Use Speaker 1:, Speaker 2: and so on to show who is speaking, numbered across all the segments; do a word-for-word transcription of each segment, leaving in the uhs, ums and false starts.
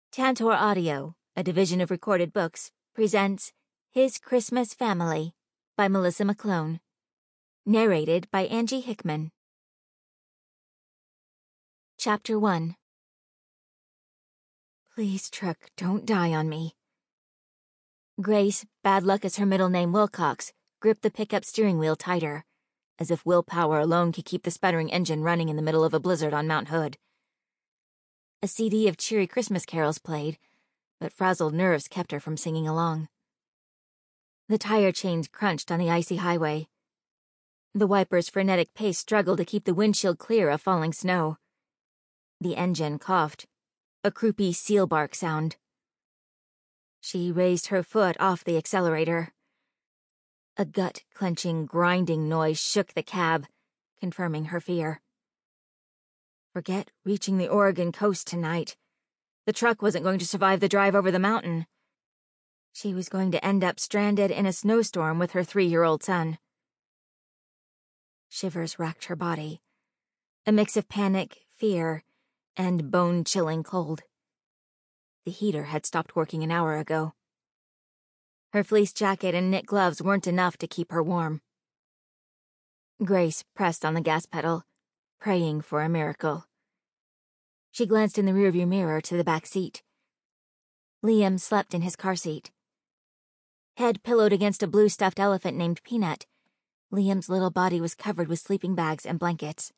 Speaker 1: Tantor Audio, a division of Recorded Books, presents His Christmas Family by Melissa McClone. Narrated by Angie Hickman. Chapter one. Please, truck, don't die on me. Grace, bad luck as her middle name Wilcox, gripped the pickup steering wheel tighter, as if willpower alone could keep the sputtering engine running in the middle of a blizzard on Mount Hood. A C D of cheery Christmas carols played, but frazzled nerves kept her from singing along. The tire chains crunched on the icy highway. The wiper's frenetic pace struggled to keep the windshield clear of falling snow. The engine coughed, a croupy seal bark sound. She raised her foot off the accelerator. A gut-clenching, grinding noise shook the cab, confirming her fear. Forget reaching the Oregon coast tonight. The truck wasn't going to survive the drive over the mountain. She was going to end up stranded in a snowstorm with her three-year-old son. Shivers racked her body, a mix of panic, fear, and bone-chilling cold. The heater had stopped working an hour ago. Her fleece jacket and knit gloves weren't enough to keep her warm. Grace pressed on the gas pedal, praying for a miracle. She glanced in the rearview mirror to the back seat. Liam slept in his car seat. Head pillowed against a blue stuffed elephant named Peanut, Liam's little body was covered with sleeping bags and blankets.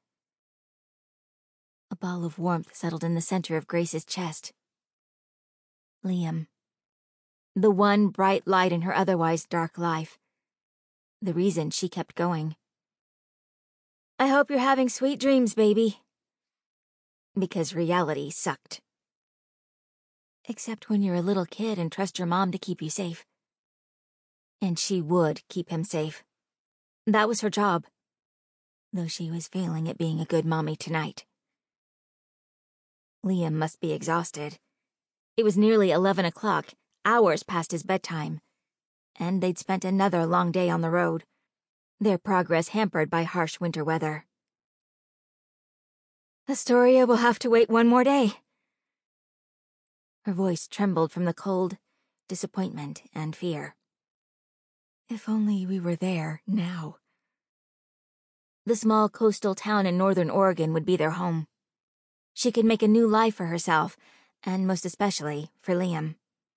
Speaker 1: A ball of warmth settled in the center of Grace's chest. Liam. The one bright light in her otherwise dark life. The reason she kept going. I hope you're having sweet dreams, baby. Because reality sucked. Except when you're a little kid and trust your mom to keep you safe. And she would keep him safe. That was her job. Though she was failing at being a good mommy tonight. Liam must be exhausted. It was nearly eleven o'clock, hours past his bedtime. And they'd spent another long day on the road, their progress hampered by harsh winter weather. Astoria will have to wait one more day. Her voice trembled from the cold, disappointment, and fear. If only we were there, now. The small coastal town in northern Oregon would be their home. She could make a new life for herself, and most especially for Liam.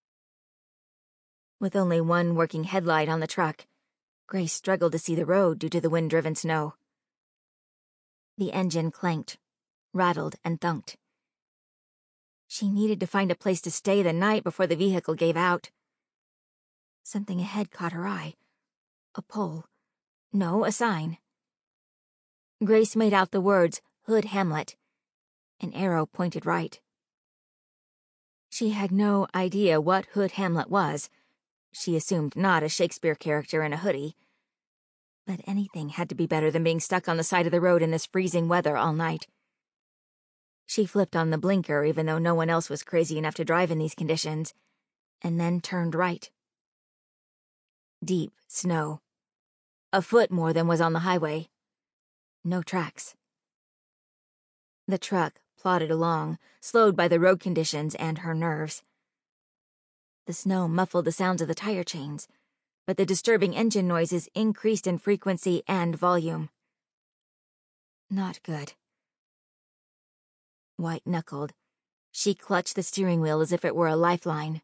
Speaker 1: With only one working headlight on the truck, Grace struggled to see the road due to the wind-driven snow. The engine clanked, rattled, and thunked. She needed to find a place to stay the night before the vehicle gave out. Something ahead caught her eye. A pole. No, a sign. Grace made out the words, Hood Hamlet. An arrow pointed right. She had no idea what Hood Hamlet was. She assumed not a Shakespeare character in a hoodie. But anything had to be better than being stuck on the side of the road in this freezing weather all night. She flipped on the blinker even though no one else was crazy enough to drive in these conditions, and then turned right. Deep snow. A foot more than was on the highway. No tracks. The truck plodded along, slowed by the road conditions and her nerves. The snow muffled the sounds of the tire chains, but the disturbing engine noises increased in frequency and volume. Not good. White-knuckled, she clutched the steering wheel as if it were a lifeline.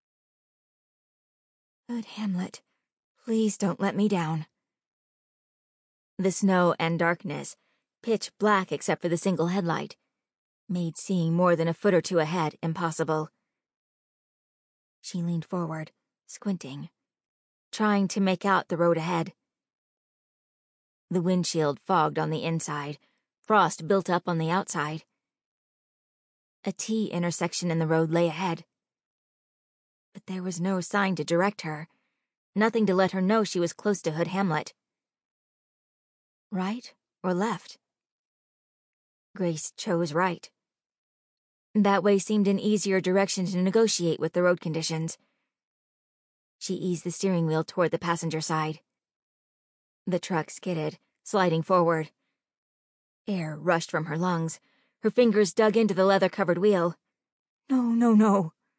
Speaker 1: Good Hamlet, please don't let me down. The snow and darkness, pitch black except for the single headlight, made seeing more than a foot or two ahead impossible. She leaned forward, squinting, trying to make out the road ahead. The windshield fogged on the inside, frost built up on the outside. A T intersection in the road lay ahead. But there was no sign to direct her, nothing to let her know she was close to Hood Hamlet. Right or left? Grace chose right. That way seemed an easier direction to negotiate with the road conditions. She eased the steering wheel toward the passenger side. The truck skidded, sliding forward. Air rushed from her lungs. Her fingers dug into the leather-covered wheel. No, no, no.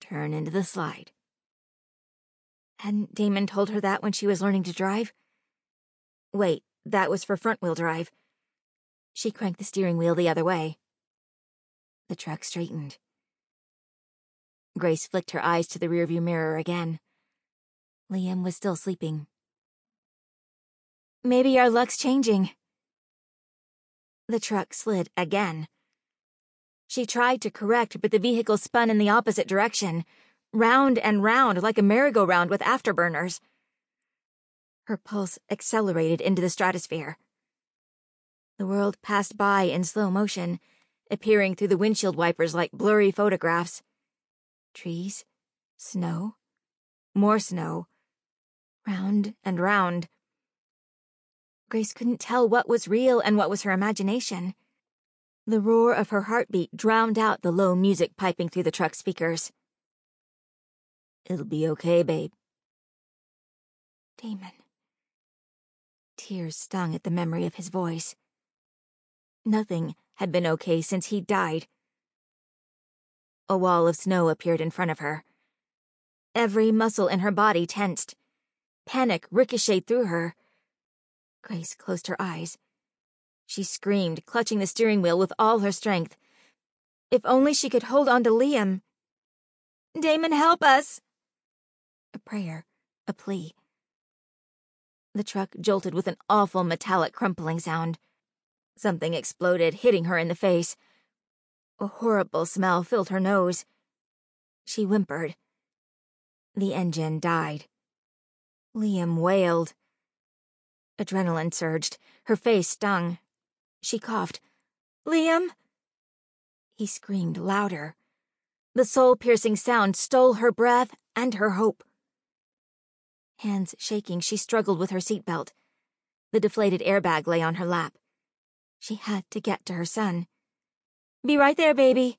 Speaker 1: Turn into the slide. Hadn't Damon told her that when she was learning to drive? Wait, that was for front-wheel drive. She cranked the steering wheel the other way. The truck straightened. Grace flicked her eyes to the rearview mirror again. Liam was still sleeping. Maybe our luck's changing. The truck slid again. She tried to correct, but the vehicle spun in the opposite direction, round and round like a merry-go-round with afterburners. Her pulse accelerated into the stratosphere. The world passed by in slow motion, appearing through the windshield wipers like blurry photographs. Trees, snow, more snow, round and round. Grace couldn't tell what was real and what was her imagination. The roar of her heartbeat drowned out the low music piping through the truck speakers. It'll be okay, babe. Damon. Tears stung at the memory of his voice. Nothing had been okay since he died. A wall of snow appeared in front of her. Every muscle in her body tensed. Panic ricocheted through her. Grace closed her eyes. She screamed, clutching the steering wheel with all her strength. If only she could hold on to Liam. Damon, help us! A prayer, a plea. The truck jolted with an awful metallic crumpling sound. Something exploded, hitting her in the face. A horrible smell filled her nose. She whimpered. The engine died. Liam wailed. Adrenaline surged. Her face stung. She coughed. Liam? He screamed louder. The soul-piercing sound stole her breath and her hope. Hands shaking, she struggled with her seatbelt. The deflated airbag lay on her lap. She had to get to her son. Be right there, baby.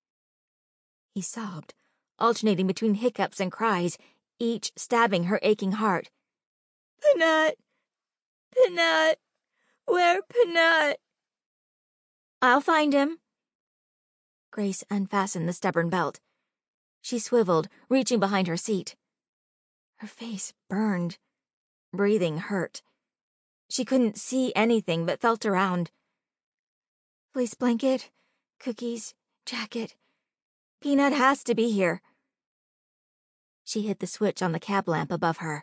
Speaker 1: He sobbed, alternating between hiccups and cries, each stabbing her aching heart. Peanut! Peanut! Where Peanut? I'll find him. Grace unfastened the stubborn belt. She swiveled, reaching behind her seat. Her face burned. Breathing hurt. She couldn't see anything but felt around. Fleece blanket, cookies, jacket. Peanut has to be here. She hit the switch on the cab lamp above her.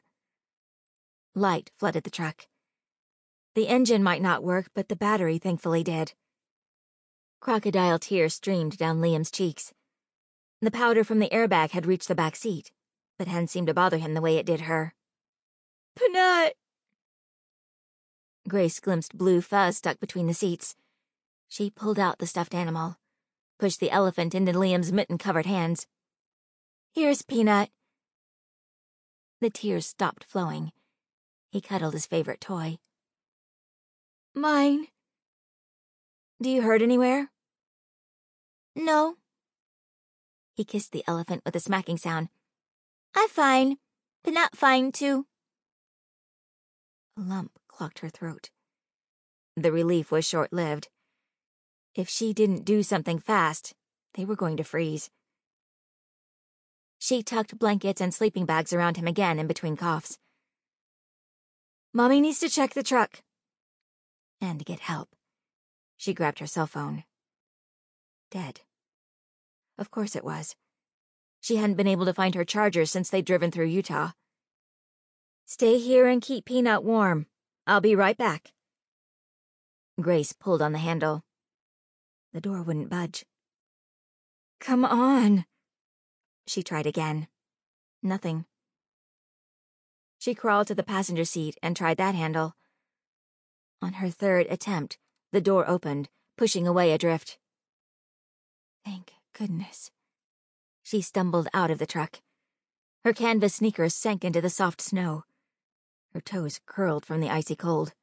Speaker 1: Light flooded the truck. The engine might not work, but the battery thankfully did. Crocodile tears streamed down Liam's cheeks. The powder from the airbag had reached the back seat, but hadn't seemed to bother him the way it did her. Peanut! Grace glimpsed blue fuzz stuck between the seats. She pulled out the stuffed animal, pushed the elephant into Liam's mitten-covered hands. Here's Peanut. The tears stopped flowing. He cuddled his favorite toy. Mine. Do you hurt anywhere? No. He kissed the elephant with a smacking sound. I'm fine. Peanut fine, too. A lump clogged her throat. The relief was short-lived. If she didn't do something fast, they were going to freeze. She tucked blankets and sleeping bags around him again in between coughs. Mommy needs to check the truck. And get help. She grabbed her cell phone. Dead. Of course it was. She hadn't been able to find her charger since they'd driven through Utah. Stay here and keep Peanut warm. I'll be right back. Grace pulled on the handle. The door wouldn't budge. Come on. She tried again. Nothing. She crawled to the passenger seat and tried that handle. On her third attempt, the door opened, pushing away a drift. Thank goodness. She stumbled out of the truck. Her canvas sneakers sank into the soft snow. Her toes curled from the icy cold.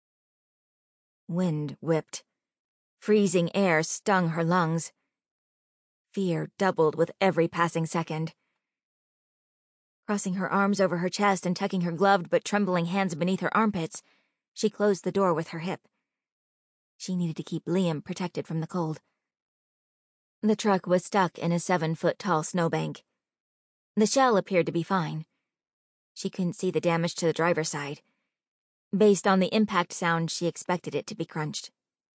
Speaker 1: Wind whipped. Freezing air stung her lungs. Fear doubled with every passing second. Crossing her arms over her chest and tucking her gloved but trembling hands beneath her armpits, she closed the door with her hip. She needed to keep Liam protected from the cold. The truck was stuck in a seven-foot-tall snowbank. The shell appeared to be fine. She couldn't see the damage to the driver's side. Based on the impact sound, she expected it to be crunched.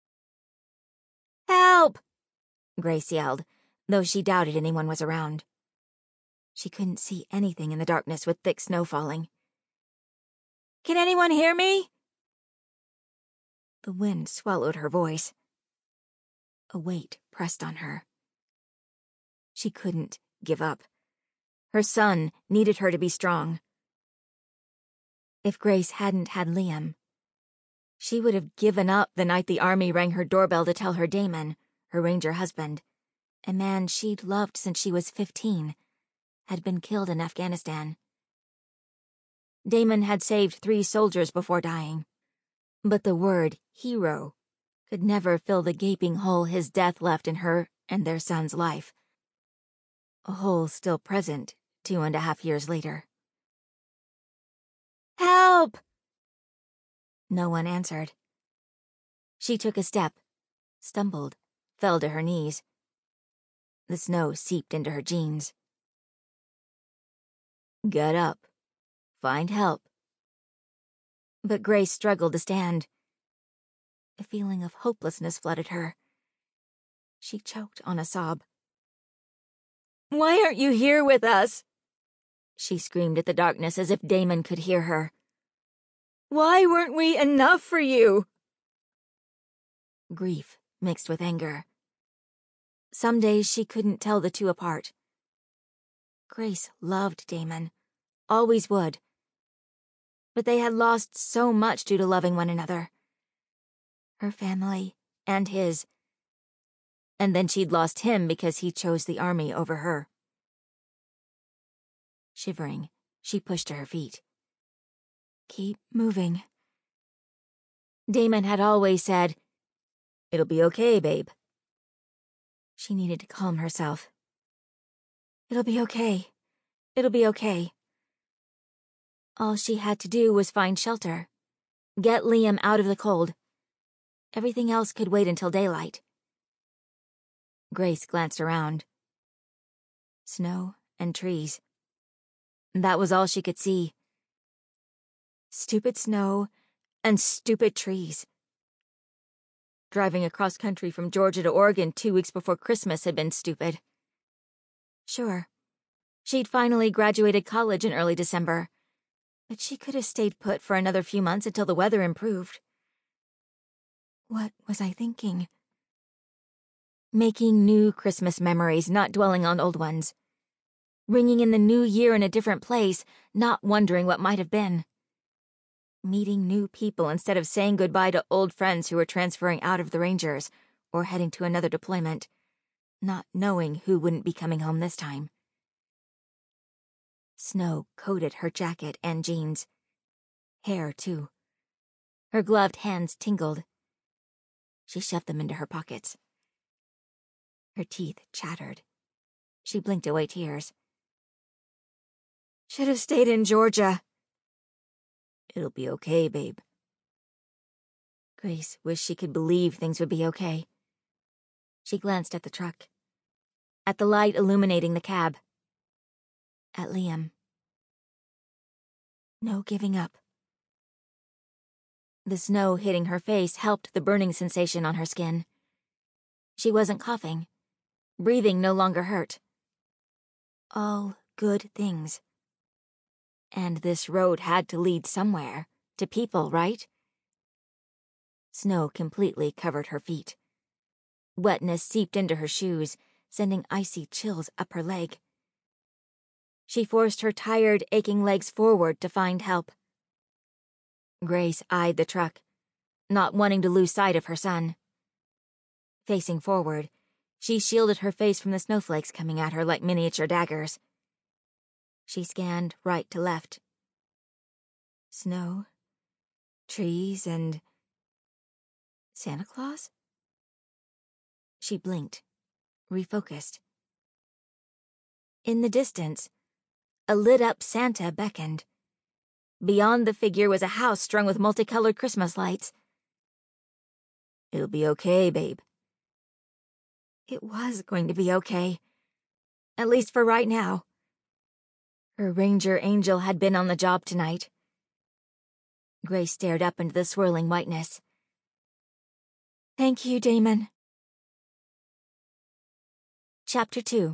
Speaker 1: "Help!" Grace yelled, though she doubted anyone was around. She couldn't see anything in the darkness with thick snow falling. "Can anyone hear me?" The wind swallowed her voice. A weight pressed on her. She couldn't give up. Her son needed her to be strong. If Grace hadn't had Liam, she would have given up the night the army rang her doorbell to tell her Damon, her ranger husband, a man she'd loved since she was fifteen, had been killed in Afghanistan. Damon had saved three soldiers before dying, but the word hero could never fill the gaping hole his death left in her and their son's life. A hole still present two and a half years later. "Help!" No one answered. She took a step, stumbled, fell to her knees. The snow seeped into her jeans. "Get up. Find help." But Grace struggled to stand. A feeling of hopelessness flooded her. She choked on a sob. "Why aren't you here with us?" She screamed at the darkness as if Damon could hear her. "Why weren't we enough for you?" Grief mixed with anger. Some days she couldn't tell the two apart. Grace loved Damon, always would. But they had lost so much due to loving one another. Her family and his. And then she'd lost him because he chose the army over her. Shivering, she pushed to her feet. Keep moving. Damon had always said, "It'll be okay, babe." She needed to calm herself. It'll be okay. It'll be okay. All she had to do was find shelter. Get Liam out of the cold. Everything else could wait until daylight. Grace glanced around. Snow and trees. That was all she could see. Stupid snow and stupid trees. Driving across country from Georgia to Oregon two weeks before Christmas had been stupid. Sure, she'd finally graduated college in early December, but she could have stayed put for another few months until the weather improved. What was I thinking? Making new Christmas memories, not dwelling on old ones. Ringing in the new year in a different place, not wondering what might have been. Meeting new people instead of saying goodbye to old friends who were transferring out of the Rangers or heading to another deployment, not knowing who wouldn't be coming home this time. Snow coated her jacket and jeans. Hair, too. Her gloved hands tingled. She shoved them into her pockets. Her teeth chattered. She blinked away tears. Should have stayed in Georgia. It'll be okay, babe. Grace wished she could believe things would be okay. She glanced at the truck. At the light illuminating the cab. At Liam. No giving up. The snow hitting her face helped the burning sensation on her skin. She wasn't coughing. Breathing no longer hurt. All good things. And this road had to lead somewhere, to people, right? Snow completely covered her feet. Wetness seeped into her shoes, sending icy chills up her leg. She forced her tired, aching legs forward to find help. Grace eyed the truck, not wanting to lose sight of her son. Facing forward, she shielded her face from the snowflakes coming at her like miniature daggers. She scanned right to left. Snow, trees, and... Santa Claus? She blinked, refocused. In the distance, a lit-up Santa beckoned. Beyond the figure was a house strung with multicolored Christmas lights. It'll be okay, babe. It was going to be okay. At least for right now. Her ranger angel had been on the job tonight. Grace stared up into the swirling whiteness. Thank you, Damon. Chapter two.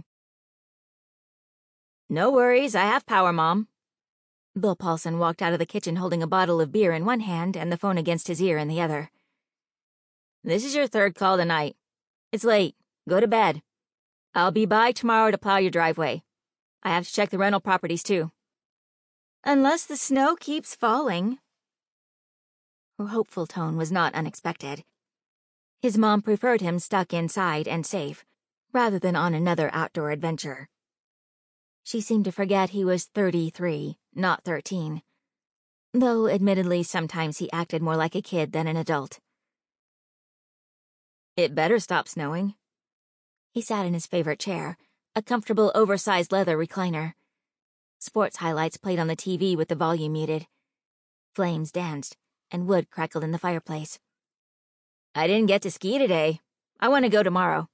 Speaker 1: No worries, I have power, Mom. Bill Paulson walked out of the kitchen holding a bottle of beer in one hand and the phone against his ear in the other. This is your third call tonight. It's late. Go to bed. I'll be by tomorrow to plow your driveway. I have to check the rental properties, too. Unless the snow keeps falling. Her hopeful tone was not unexpected. His mom preferred him stuck inside and safe, rather than on another outdoor adventure. She seemed to forget he was thirty-three, not thirteen, though admittedly sometimes he acted more like a kid than an adult. It better stop snowing. He sat in his favorite chair, a comfortable oversized leather recliner. Sports highlights played on the T V with the volume muted. Flames danced, and wood crackled in the fireplace. I didn't get to ski today. I want to go tomorrow.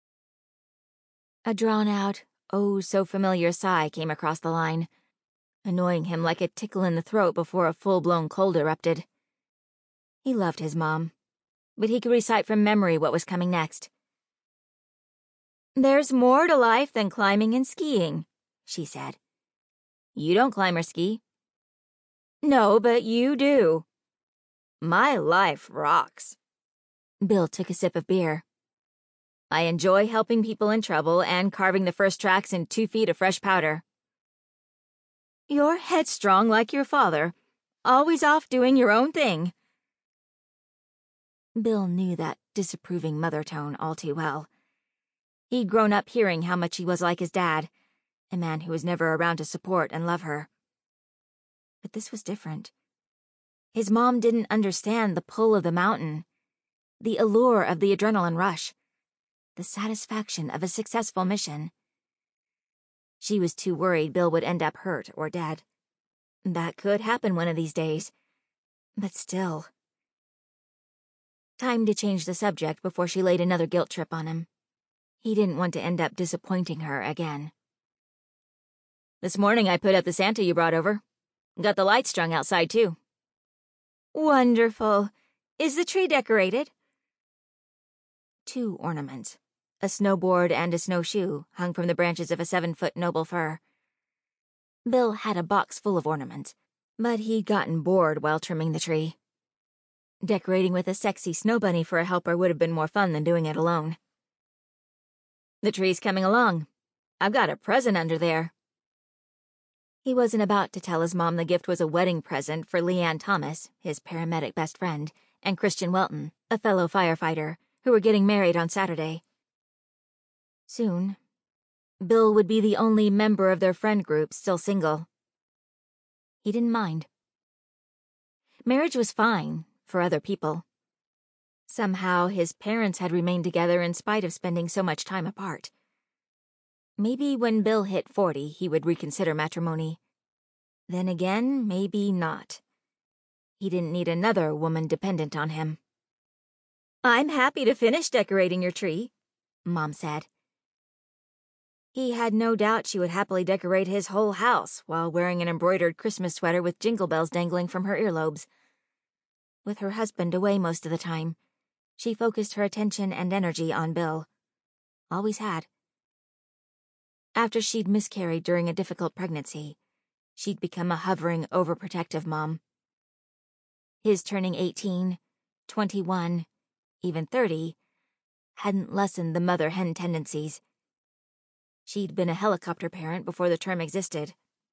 Speaker 1: A drawn-out, oh-so-familiar sigh came across the line, annoying him like a tickle in the throat before a full-blown cold erupted. He loved his mom, but he could recite from memory what was coming next. There's more to life than climbing and skiing, she said. You don't climb or ski. No, but you do. My life rocks. Bill took a sip of beer. I enjoy helping people in trouble and carving the first tracks in two feet of fresh powder. You're headstrong like your father, always off doing your own thing. Bill knew that disapproving mother tone all too well. He'd grown up hearing how much he was like his dad, a man who was never around to support and love her. But this was different. His mom didn't understand the pull of the mountain, the allure of the adrenaline rush, the satisfaction of a successful mission. She was too worried Bill would end up hurt or dead. That could happen one of these days, but still. Time to change the subject before she laid another guilt trip on him. He didn't want to end up disappointing her again. This morning I put up the Santa you brought over. Got the lights strung outside, too. Wonderful. Is the tree decorated? Two ornaments, a snowboard and a snowshoe, hung from the branches of a seven-foot noble fir. Bill had a box full of ornaments, but he'd gotten bored while trimming the tree. Decorating with a sexy snow bunny for a helper would have been more fun than doing it alone. The tree's coming along. I've got a present under there. He wasn't about to tell his mom the gift was a wedding present for Leanne Thomas, his paramedic best friend, and Christian Welton, a fellow firefighter, who were getting married on Saturday. Soon, Bill would be the only member of their friend group still single. He didn't mind. Marriage was fine for other people. Somehow, his parents had remained together in spite of spending so much time apart. Maybe when Bill hit forty, he would reconsider matrimony. Then again, maybe not. He didn't need another woman dependent on him. I'm happy to finish decorating your tree, Mom said. He had no doubt she would happily decorate his whole house while wearing an embroidered Christmas sweater with jingle bells dangling from her earlobes. With her husband away most of the time, she focused her attention and energy on Bill. Always had. After she'd miscarried during a difficult pregnancy, she'd become a hovering, overprotective mom. His turning eighteen, twenty-one, even thirty, hadn't lessened the mother-hen tendencies. She'd been a helicopter parent before the term existed.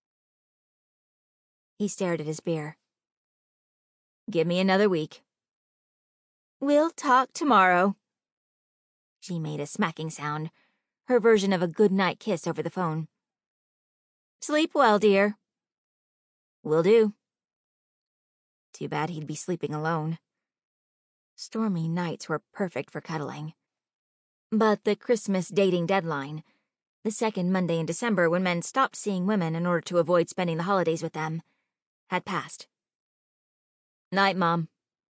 Speaker 1: He stared at his beer. Give me another week. We'll talk tomorrow. She made a smacking sound, her version of a good-night kiss over the phone. Sleep well, dear. Will do. Too bad he'd be sleeping alone. Stormy nights were perfect for cuddling. But the Christmas dating deadline, the second Monday in December when men stopped seeing women in order to avoid spending the holidays with them, had passed. Night, Mom.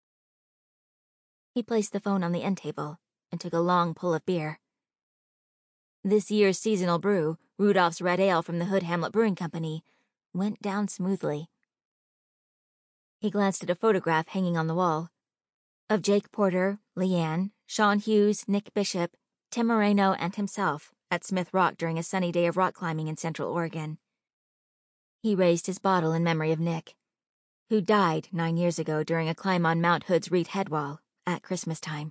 Speaker 1: He placed the phone on the end table and took a long pull of beer. This year's seasonal brew, Rudolph's Red Ale from the Hood Hamlet Brewing Company, went down smoothly. He glanced at a photograph hanging on the wall of Jake Porter, Leanne, Sean Hughes, Nick Bishop, Tim Moreno, and himself at Smith Rock during a sunny day of rock climbing in Central Oregon. He raised his bottle in memory of Nick, who died nine years ago during a climb on Mount Hood's Reed Headwall at Christmas time.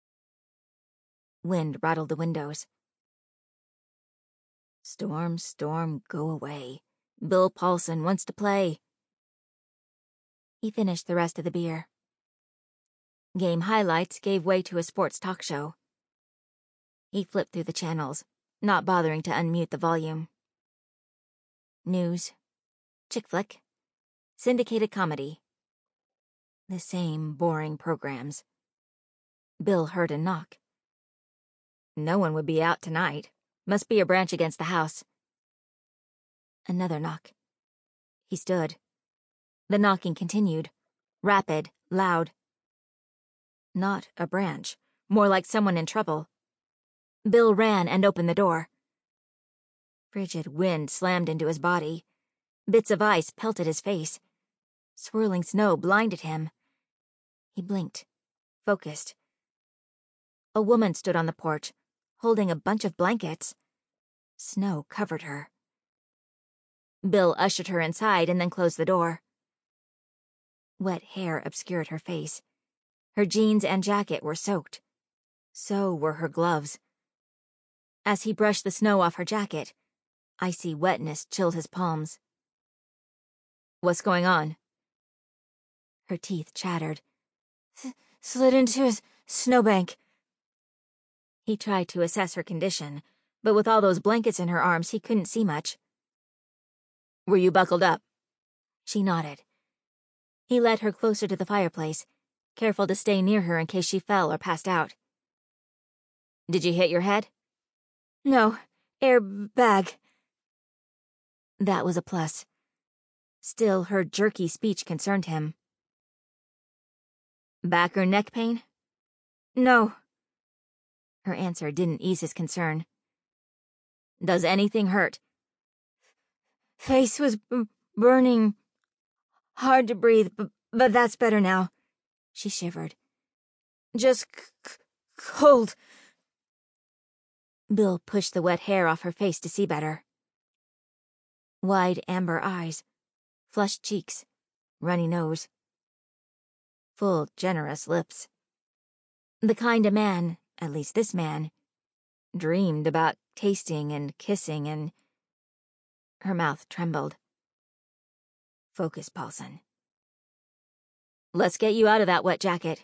Speaker 1: Wind rattled the windows. Storm, storm, go away. Bill Paulson wants to play. He finished the rest of the beer. Game highlights gave way to a sports talk show. He flipped through the channels, not bothering to unmute the volume. News, chick flick, syndicated comedy. The same boring programs. Bill heard a knock. No one would be out tonight. Must be a branch against the house. Another knock. He stood. The knocking continued. Rapid, loud. Not a branch. More like someone in trouble. Bill ran and opened the door. Frigid wind slammed into his body. Bits of ice pelted his face. Swirling snow blinded him. He blinked. Focused. A woman stood on the porch, holding a bunch of blankets. Snow covered her. Bill ushered her inside and then closed the door. Wet hair obscured her face. Her jeans and jacket were soaked. So were her gloves. As he brushed the snow off her jacket, icy wetness chilled his palms. What's going on? Her teeth chattered. S- slid into a snowbank. He tried to assess her condition, but with all those blankets in her arms, he couldn't see much. Were you buckled up? She nodded. He led her closer to the fireplace, careful to stay near her in case she fell or passed out. Did you hit your head? No, airbag. That was a plus. Still, her jerky speech concerned him. Back or neck pain? No. Her answer didn't ease his concern. Does anything hurt? Face was b- burning. Hard to breathe, b- but that's better now. She shivered. Just c- c- cold. Bill pushed the wet hair off her face to see better. Wide amber eyes, flushed cheeks, runny nose. Full, generous lips. The kind a man, at least this man, dreamed about tasting and kissing and... Her mouth trembled. Focus, Paulson. Let's get you out of that wet jacket.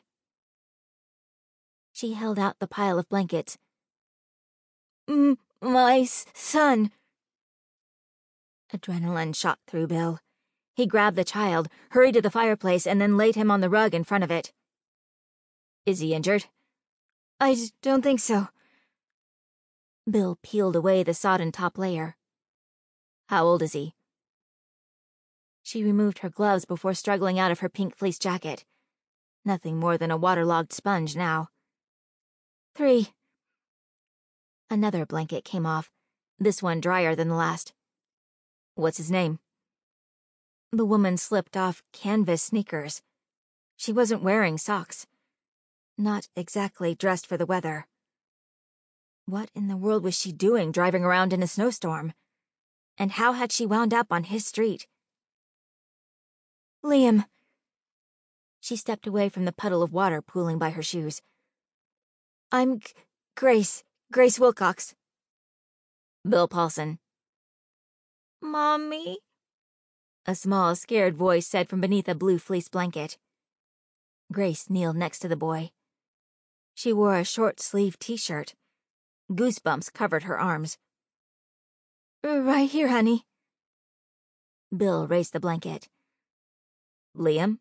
Speaker 1: She held out the pile of blankets. M- my s- son. Adrenaline shot through Bill. He grabbed the child, hurried to the fireplace, and then laid him on the rug in front of it. Is he injured? I d- don't think so. Bill peeled away the sodden top layer. How old is he? She removed her gloves before struggling out of her pink fleece jacket. Nothing more than a waterlogged sponge now. Three. Another blanket came off, this one drier than the last. What's his name? The woman slipped off canvas sneakers. She wasn't wearing socks. Not exactly dressed for the weather. What in the world was she doing driving around in a snowstorm? And how had she wound up on his street? Liam. She stepped away from the puddle of water pooling by her shoes. I'm G- Grace. Grace Wilcox. Bill Paulson. Mommy? A small, scared voice said from beneath a blue fleece blanket. Grace kneeled next to the boy. She wore a short-sleeved t-shirt. Goosebumps covered her arms. Right here, honey. Bill raised the blanket. Liam?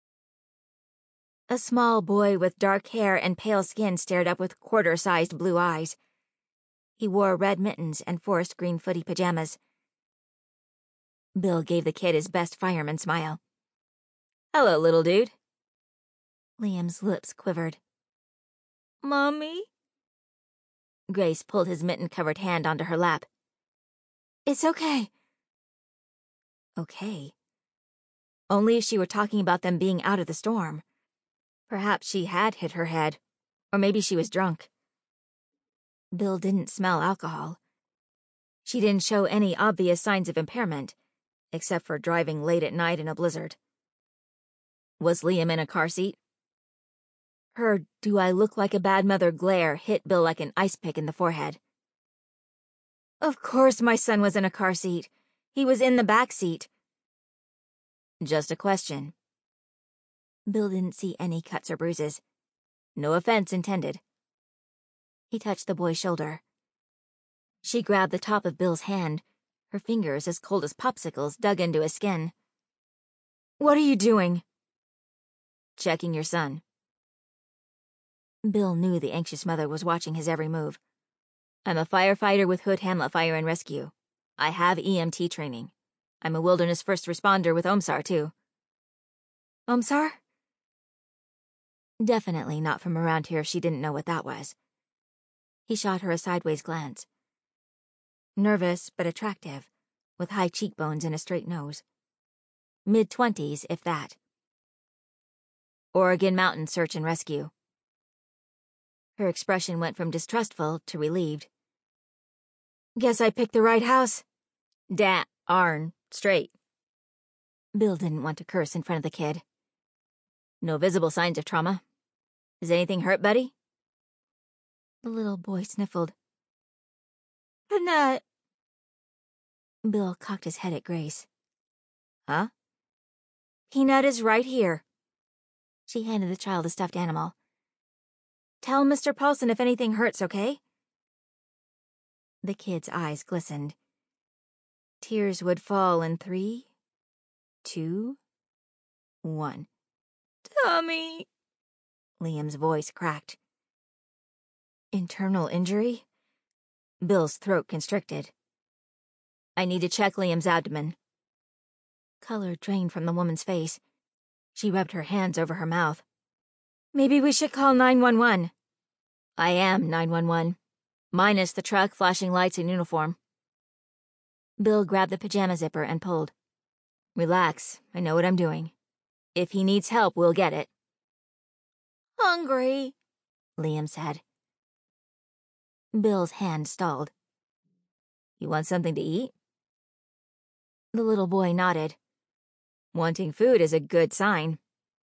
Speaker 1: A small boy with dark hair and pale skin stared up with quarter-sized blue eyes. He wore red mittens and forest green footy pajamas. Bill gave the kid his best fireman smile. Hello, little dude. Liam's lips quivered. Mommy? Grace pulled his mitten-covered hand onto her lap. It's okay. Okay. Only if she were talking about them being out of the storm. Perhaps she had hit her head, or maybe she was drunk. Bill didn't smell alcohol. She didn't show any obvious signs of impairment, except for driving late at night in a blizzard. Was Liam in a car seat? Her "do I look like a bad mother" glare hit Bill like an ice pick in the forehead. Of course my son was in a car seat. He was in the back seat. Just a question. Bill didn't see any cuts or bruises. No offense intended. He touched the boy's shoulder. She grabbed the top of Bill's hand, her fingers as cold as popsicles dug into his skin. What are you doing? Checking your son. Bill knew the anxious mother was watching his every move. I'm a firefighter with Hood Hamlet Fire and Rescue. I have E M T training. I'm a wilderness first responder with OMSAR, too. OMSAR? Definitely not from around here if she didn't know what that was. He shot her a sideways glance. Nervous but attractive, with high cheekbones and a straight nose. Mid-twenties, if that. Oregon Mountain Search and Rescue. Her expression went from distrustful to relieved. Guess I picked the right house. Da, arn, straight. Bill didn't want to curse in front of the kid. No visible signs of trauma. Is anything hurt, buddy? The little boy sniffled. Peanut. Bill cocked his head at Grace. Huh? Peanut is right here. She handed the child a stuffed animal. Tell Mister Paulson if anything hurts, okay? The kid's eyes glistened. Tears would fall in three, two, one. Tommy! Liam's voice cracked. Internal injury? Bill's throat constricted. I need to check Liam's abdomen. Color drained from the woman's face. She rubbed her hands over her mouth. Maybe we should call nine one one. I am nine one one. Minus the truck, flashing lights, and uniform. Bill grabbed the pajama zipper and pulled. Relax, I know what I'm doing. If he needs help, we'll get it. Hungry, Liam said. Bill's hand stalled. You want something to eat? The little boy nodded. Wanting food is a good sign.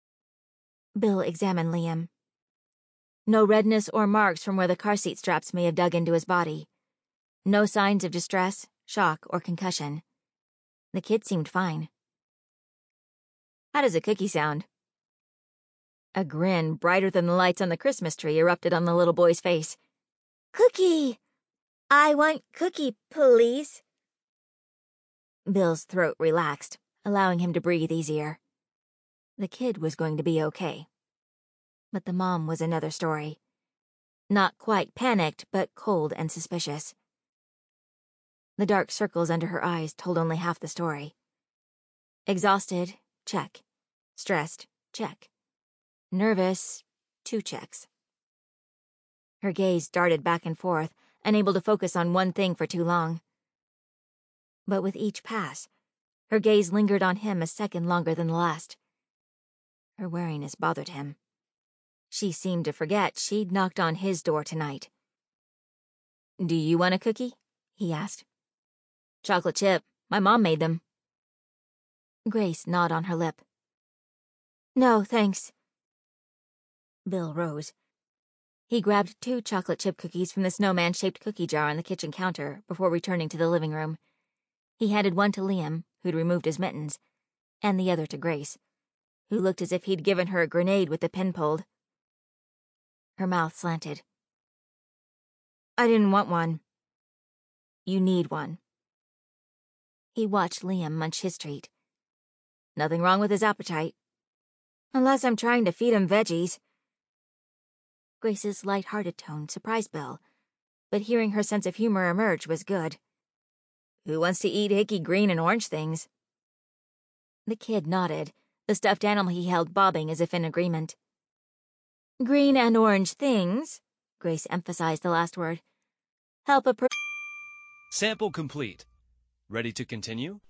Speaker 1: Bill examined Liam. No redness or marks from where the car seat straps may have dug into his body. No signs of distress, shock, or concussion. The kid seemed fine. How does a cookie sound? A grin brighter than the lights on the Christmas tree erupted on the little boy's face. Cookie! I want cookie, please. Bill's throat relaxed, allowing him to breathe easier. The kid was going to be okay. But the mom was another story. Not quite panicked, but cold and suspicious. The dark circles under her eyes told only half the story. Exhausted, check. Stressed, check. Nervous, two checks. Her gaze darted back and forth, unable to focus on one thing for too long. But with each pass, her gaze lingered on him a second longer than the last. Her wariness bothered him. She seemed to forget she'd knocked on his door tonight. Do you want a cookie? He asked. Chocolate chip. My mom made them. Grace gnawed on her lip. No, thanks. Bill rose. He grabbed two chocolate chip cookies from the snowman-shaped cookie jar on the kitchen counter before returning to the living room. He handed one to Liam, who'd removed his mittens, and the other to Grace, who looked as if he'd given her a grenade with the pin pulled. Her mouth slanted. I didn't want one. You need one. He watched Liam munch his treat. Nothing wrong with his appetite. Unless I'm trying to feed him veggies. Grace's light-hearted tone surprised Bill, but hearing her sense of humor emerge was good. Who wants to eat hickey green and orange things? The kid nodded, the stuffed animal he held bobbing as if in agreement. Green and orange things, Grace emphasized the last word, help a per-
Speaker 2: Sample complete. Ready to continue?